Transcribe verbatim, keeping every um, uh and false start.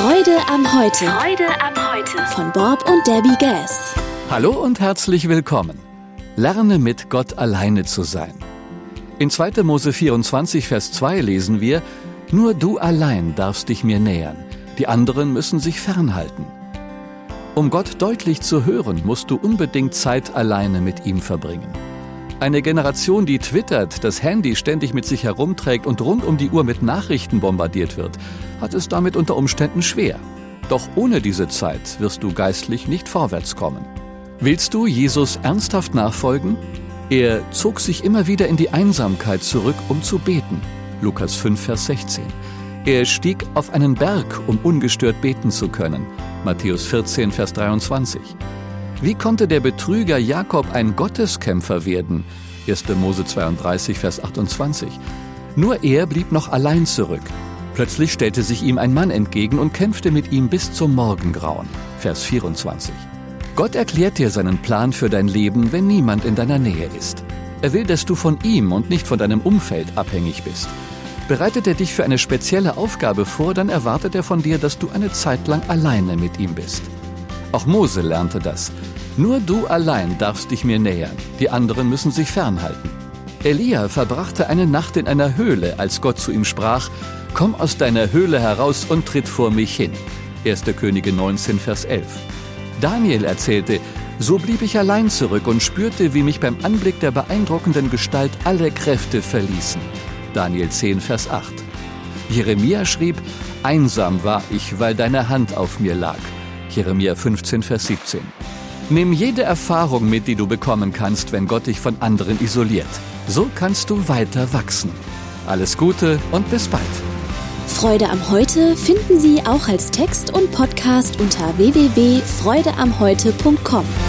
Freude am Heute. Freude am Heute. Von Bob und Debbie Gass. Hallo und herzlich willkommen. Lerne mit Gott alleine zu sein. In zweiter Mose vierundzwanzig, Vers zwei lesen wir: Nur du allein darfst dich mir nähern, die anderen müssen sich fernhalten. Um Gott deutlich zu hören, musst du unbedingt Zeit alleine mit ihm verbringen. Eine Generation, die twittert, das Handy ständig mit sich herumträgt und rund um die Uhr mit Nachrichten bombardiert wird, hat es damit unter Umständen schwer. Doch ohne diese Zeit wirst du geistlich nicht vorwärts kommen. Willst du Jesus ernsthaft nachfolgen? Er zog sich immer wieder in die Einsamkeit zurück, um zu beten. Lukas fünf, Vers sechzehn. Er stieg auf einen Berg, um ungestört beten zu können. Matthäus vierzehn, Vers dreiundzwanzig. Wie konnte der Betrüger Jakob ein Gotteskämpfer werden? erster Mose zweiunddreißig, Vers achtundzwanzig. Nur er blieb noch allein zurück. Plötzlich stellte sich ihm ein Mann entgegen und kämpfte mit ihm bis zum Morgengrauen. Vers vierundzwanzig. Gott erklärt dir seinen Plan für dein Leben, wenn niemand in deiner Nähe ist. Er will, dass du von ihm und nicht von deinem Umfeld abhängig bist. Bereitet er dich für eine spezielle Aufgabe vor, dann erwartet er von dir, dass du eine Zeit lang alleine mit ihm bist. Auch Mose lernte das. Nur du allein darfst dich mir nähern, die anderen müssen sich fernhalten. Elia verbrachte eine Nacht in einer Höhle, als Gott zu ihm sprach: Komm aus deiner Höhle heraus und tritt vor mich hin. erster Könige neunzehn, Vers elf. Daniel erzählte: So blieb ich allein zurück und spürte, wie mich beim Anblick der beeindruckenden Gestalt alle Kräfte verließen. Daniel zehn, Vers acht. Jeremia schrieb: Einsam war ich, weil deine Hand auf mir lag. Jeremia fünfzehn, Vers siebzehn. Nimm jede Erfahrung mit, die du bekommen kannst, wenn Gott dich von anderen isoliert. So kannst du weiter wachsen. Alles Gute und bis bald. Freude am Heute finden Sie auch als Text und Podcast unter w w w punkt freude am heute punkt com.